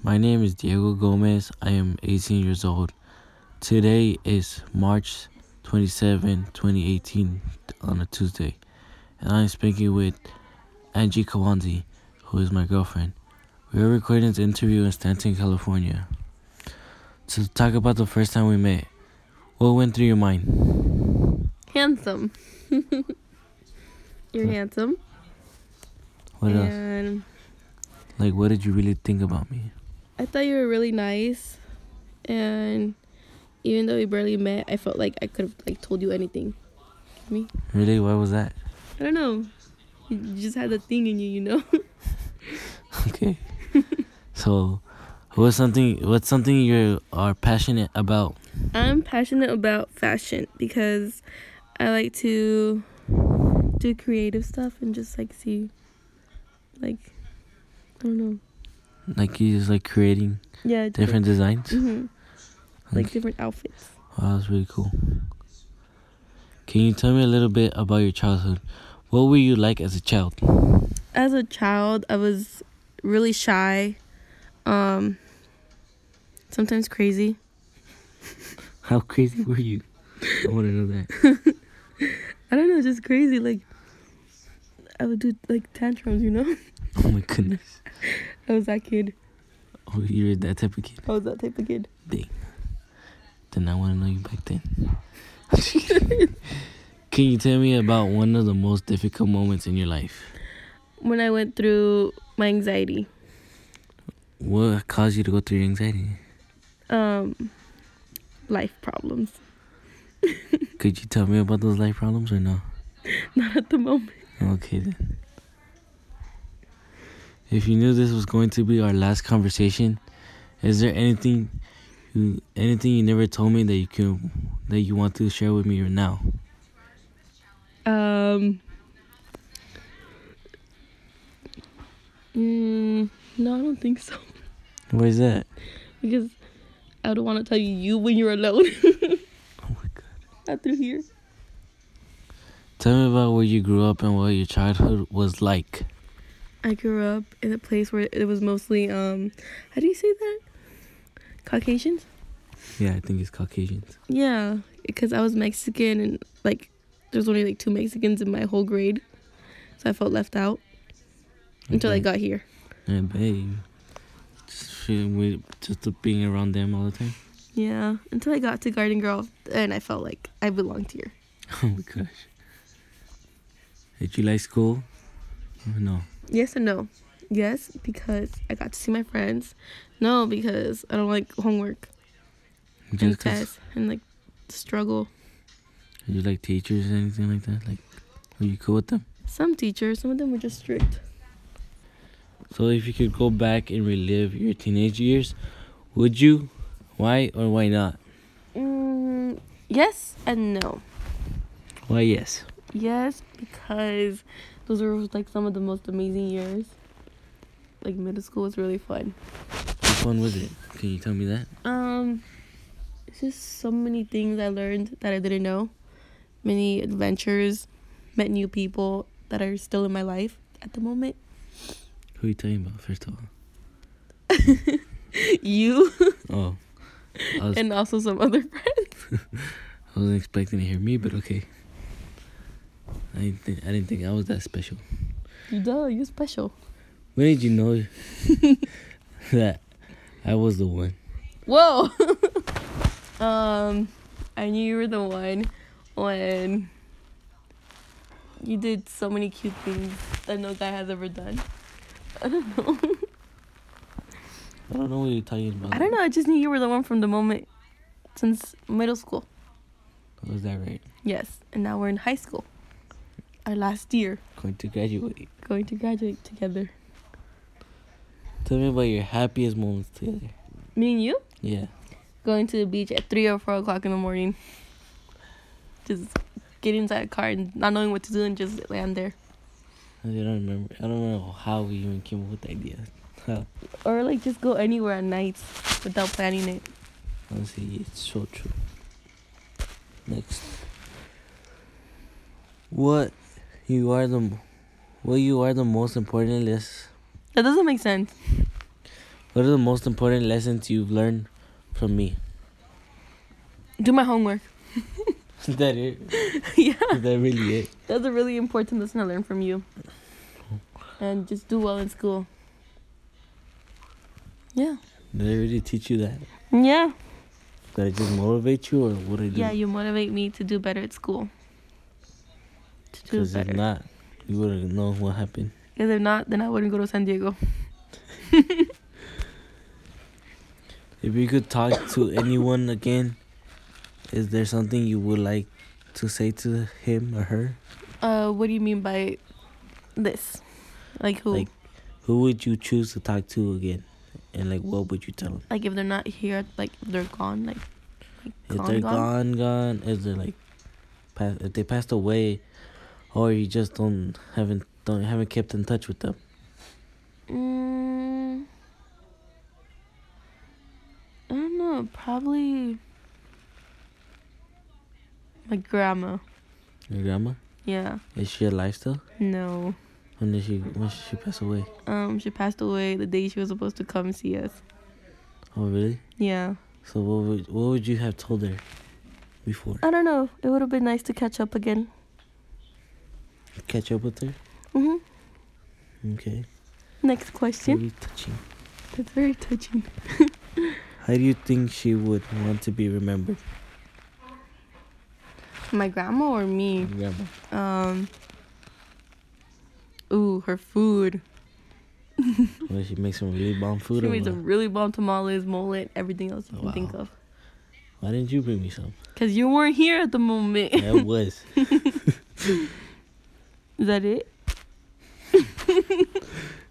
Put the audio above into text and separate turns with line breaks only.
My name is Diego Gomez. I am 18 years old. Today is March 27, 2018, on a Tuesday, and I'm speaking with Angie Kawanzi, who is my girlfriend. We are recording this interview in Stanton, California. To talk about the first time we met, what went through your mind?
Handsome. You're handsome.
What else?
And
Like, what did you really think about me?
I thought you were really nice. And even though we barely met, I felt like I could have told you anything. Me?
Really? Why was that?
I don't know. You just had the thing in you, you know?
Okay. So, what's something you are passionate about?
I'm passionate about fashion because I like to do creative stuff and just see, I don't know.
Like, you just like creating
Yeah.
different designs?
Mm-hmm. Like
Okay.
different outfits.
Wow, that's really cool. Can you tell me a little bit about your childhood? What were you like as a child?
As a child, I was really shy. Sometimes crazy.
How crazy were you? I want to know that.
I don't know, just crazy. I would do tantrums, you know?
Oh my goodness.
I was that kid.
Oh, you were that type of kid?
I was that type of kid.
Dang. Then I want to know you back then. Can you tell me about one of the most difficult moments in your life?
When I went through my anxiety.
What caused you to go through your anxiety?
Life problems.
Could you tell me about those life problems or no?
Not at the moment.
Okay then. If you knew this was going to be our last conversation, is there anything you never told me that you want to share with me right now?
No, I don't think so.
Why is that?
Because I don't want to tell you when you're alone.
Oh my god.
Not through here.
Tell me about where you grew up and what your childhood was like.
I grew up in a place where it was mostly, how do you say that? Caucasians?
Yeah, I think it's Caucasians.
Yeah, because I was Mexican and, there's only, 2 Mexicans in my whole grade. So I felt left out until I got here.
Yeah, babe. Just being around them all the time.
Yeah, until I got to Garden Girl, and I felt like I belonged here.
Oh my gosh. Did you like school? No.
Yes and no. Yes, because I got to see my friends. No, because I don't like homework and
Just 'cause
tests and, the struggle.
you like teachers or anything like that? Like, were you cool with them?
Some teachers, some of them were just strict.
So if you could go back and relive your teenage years, would you? Why or why not?
Yes and no.
Why yes?
Yes, because those were some of the most amazing years. Middle school was really fun.
Which one was it? Can you tell me that?
It's just so many things I learned that I didn't know. Many adventures, met new people that are still in my life at the moment.
Who are you talking about, first of all?
You.
Oh.
And also some other friends.
I wasn't expecting to hear me, but okay. I didn't think I was that special.
You're special.
When did you know that I was the one?
Whoa. I knew you were the one when you did so many cute things that no guy has ever done. I don't know.
I don't know what you're talking about.
I don't know. I just knew you were the one from the moment since middle school.
Was that right?
Yes. And now we're in high school. Our last year.
Going to graduate.
Going to graduate together.
Tell me about your happiest moments together.
Me and you?
Yeah.
Going to the beach at 3 or 4 o'clock in the morning. Just get inside a car and not knowing what to do and just land there.
I don't remember. I don't know how we even came up with the idea. How?
Or just go anywhere at nights without planning it.
Honestly, it's so true. Next. What you are the most important list.
That doesn't make sense.
What are the most important lessons you've learned from me?
Do my homework.
Is that it?
Yeah.
Is that really it?
That's a really important lesson I learned from you. And just do well in school. Yeah.
Did I really teach you that?
Yeah.
Did I just motivate you, or what did I do?
Yeah, you motivate me to do better at school. To do
Because if
better.
not, you wouldn't know what happened.
Because if not, then I wouldn't go to San Diego.
If you could talk to anyone again, is there something you would like to say to him or her?
What do you mean by this? Like who?
Like, who would you choose to talk to again? And, like, what would you tell them?
Like if they're not here, like if they're gone, like
If they're gone, if they're, like, if they passed away, or you just haven't kept in touch with them.
I don't know. Probably my grandma.
Your grandma?
Yeah.
Is she alive still?
No.
When did she pass away?
She passed away the day she was supposed to come see us.
Oh, really?
Yeah.
So what would you have told her before?
I don't know. It would have been nice to catch up again.
Catch up with her?
Mhm.
Okay.
Next question.
Very touching.
That's very touching.
How do you think she would want to be remembered?
My grandma or me?
Your grandma.
Her food.
Well, she makes some really bomb food.
She
or
made
what?
some really bomb tamales, mole, everything else you can think of.
Why didn't you bring me some?
Because you weren't here at the moment.
Yeah, it was.
Is that it?